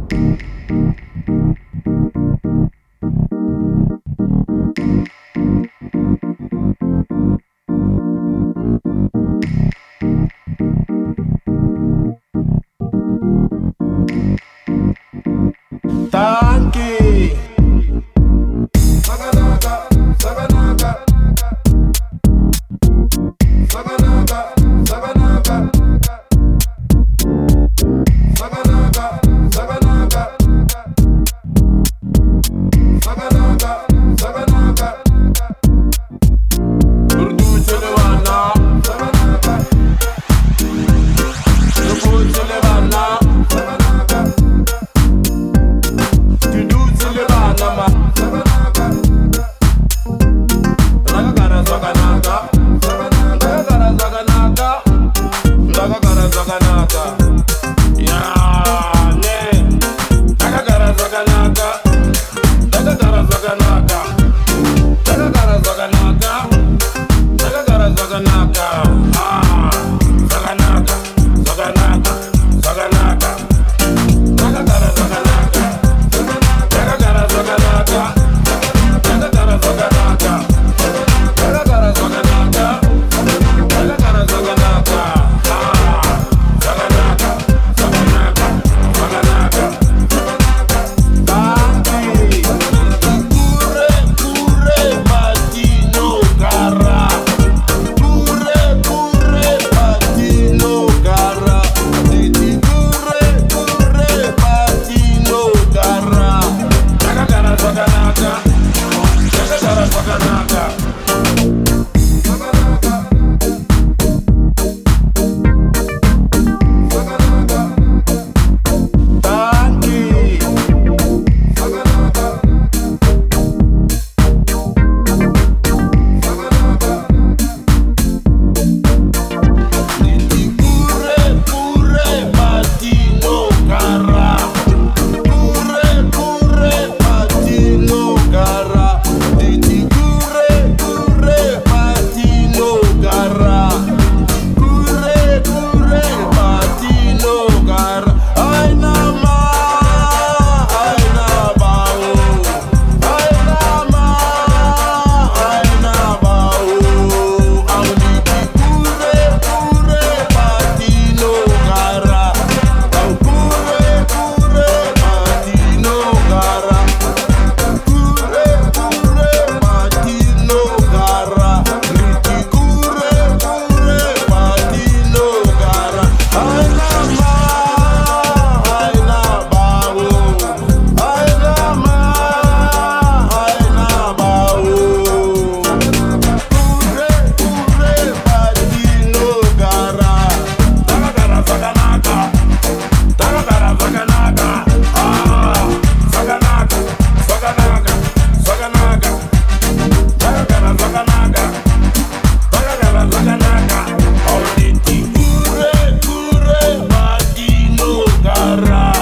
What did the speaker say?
Tanki Saganaka, Saganaka Saganaka, Saganaka Saganaka, Saganaka Saganaka, Saganaka Urdu Chelewana Saganaka Urdu Chelewana Saganaka Urdu Chelewana Saganaka Ragagara Saganaka Ragagara Saganaka Ragagara Saganaka Ya ne Ragagara Saganaka Ragagara Saganaka Ragagara Saganaka Ragagara Saganaka Saganaka Saganaka Saganaka Ragagara Saganaka Ragagara Saganaka Ragagara Saganaka Ragagara Saganaka Ragagara Saganaka Saganaka Saganaka Saganaka Tanti Pure pure matino gara Pure pure matino gara Titi pure pure matino gara Ragagara Saganaka Ragagara Saganaka Saganaka Saganaka Tanti Saganaka Saganaka Titi pure pure matino gara Pure pure matino gara Titi pure pure matino gara Pure pure matino gara Aina ma aina bao Aina ma aina bao Auniki pure pure matino gara Au pure pure matino gara Pure pure matino gara Riti pure pure matino gara Aina ma aina bao Aina ma aina bao Pure pure matino gara Ragagara Saganaka Ragagara Saganaka Saganaka Saganaka Saganaka Ragagara Saganaka Ragagara Saganaka Auditi pure pure matino gara